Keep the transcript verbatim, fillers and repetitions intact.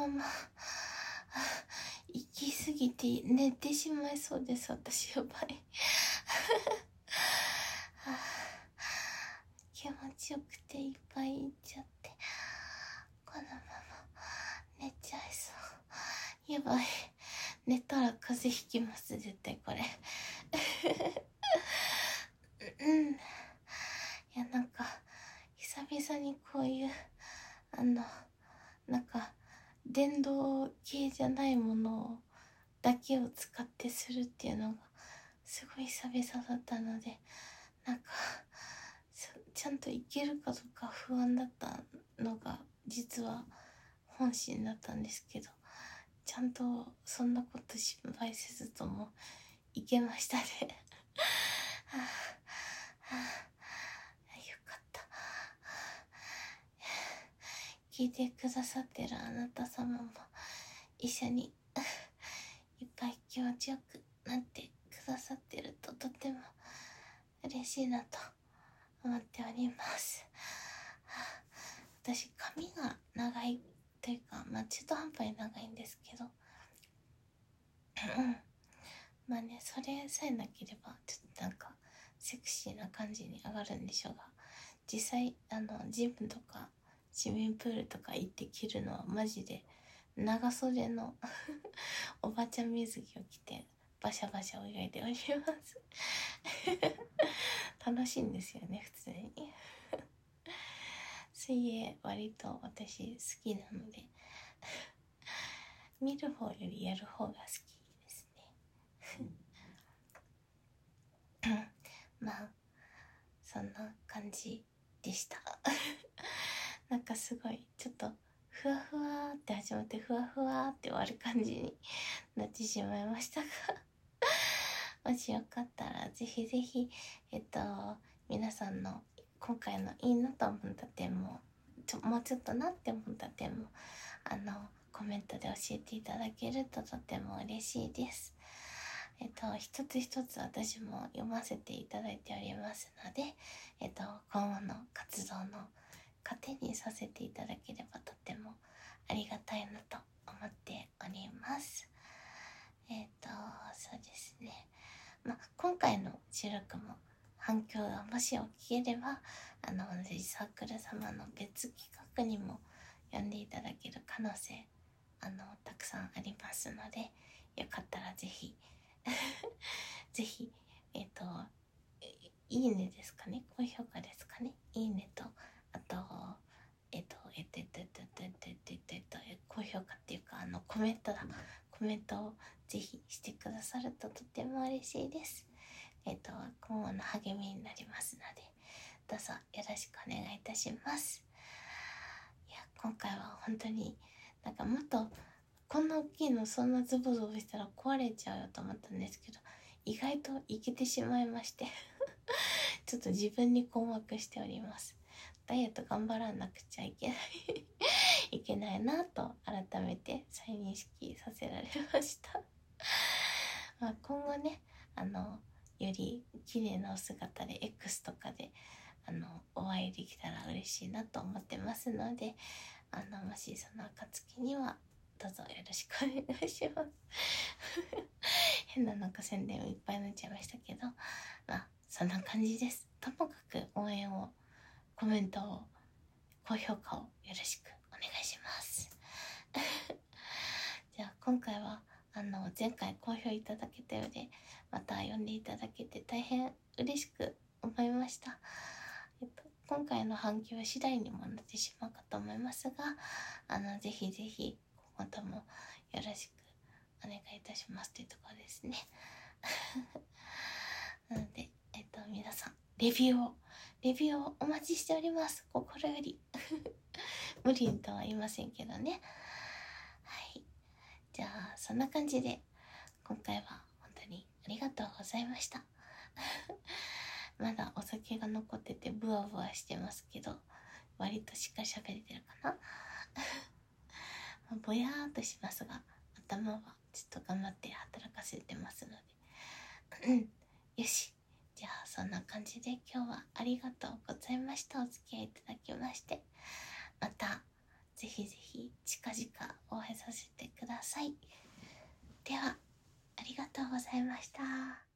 まま行き過ぎて寝てしまいそうです。私やばい気持ちよくていっぱい行っちゃって、このまま寝ちゃいそう。やばい、寝たら風邪ひきます、絶対これうん。いや、なんか久々にこういうあのなんか電動系じゃないものだけを使ってするっていうのがすごい久々だったので、なんかちゃんといけるかどうか不安だったのが実は本心だったんですけど、ちゃんとそんなこと心配せずともいけましたねはあ、はあ、よかった。聞いてくださってるあなた様も一緒にいっぱい気持ちよくなってくださってるととても嬉しいなと思っております。私髪が長いというか、まあ中途半端に長いんですけど、うんまあね、それさえなければちょっとなんかセクシーな感じに上がるんでしょうが、実際あのジムとか市民プールとか行って着るのはマジで長袖のおばちゃん水着を着てバシャバシャ泳いでおります楽しいんですよね、普通に水泳割と私好きなので見る方よりやる方が好きですねまあそんな感じでしたなんかすごいちょっとふわふわって始まってふわふわって終わる感じになってしまいましたがもしよかったらぜひぜひえっと皆さんの今回のいいなと思った点もちょもうちょっとなって思った点もあのコメントで教えていただけるととても嬉しいです。えっと一つ一つ私も読ませていただいておりますので、えっと今後の活動の糧にさせていただければとてもありがたいなと思っております。えっとそうですね、まあ、今回の収録も反響がもし起きればあの同じサークル様の別企画にも呼んでいただける可能性あのたくさんありますので、よかったらぜひぜひえっといいねですかね、高評価ですかね、いいねとあとえっとえっとえっとえっとえっとえっとえっとえっとえっと高評価っていうかあのコメントだコメントをぜひしてくださるととても嬉しいです。えっと今後の励みになりますのでどうぞよろしくお願いいたします。いや今回は本当になんかもっとこんな大きいのそんなズボズボしたら壊れちゃうよと思ったんですけど、意外といけてしまいましてちょっと自分に困惑しております。ダイエット頑張らなくちゃいけないいけないなと改めて再認識させられましたまあ今後ねあのより綺麗なお姿で X とかであのお会いできたら嬉しいなと思ってますので、あのもしその暁にはどうぞよろしくお願いします変ななんか宣伝をいっぱいになっちゃいましたけど、まあそんな感じです。ともかく応援をコメントを高評価をよろしくお願いしますじゃあ今回はあの前回好評いただけたようでまた読んでいただけて大変嬉しく思いました。えっと、今回の反響次第にもなってしまうかと思いますが、あのぜひぜひ今後ともよろしくお願いいたしますというところですねなので、えっと、皆さんレビューをレビューをお待ちしております、心より無理とは言いませんけどね。はい、じゃあそんな感じで今回は本当にありがとうございましたまだお酒が残っててブワブワしてますけど割としっかり喋れてるかなぼやーっとしますが頭はちょっと頑張って働かせてますのでうんよし、じゃあそんな感じで今日はありがとうございました。お付き合いいただきましてまたぜひぜひ近々お会いささい。では、ありがとうございました。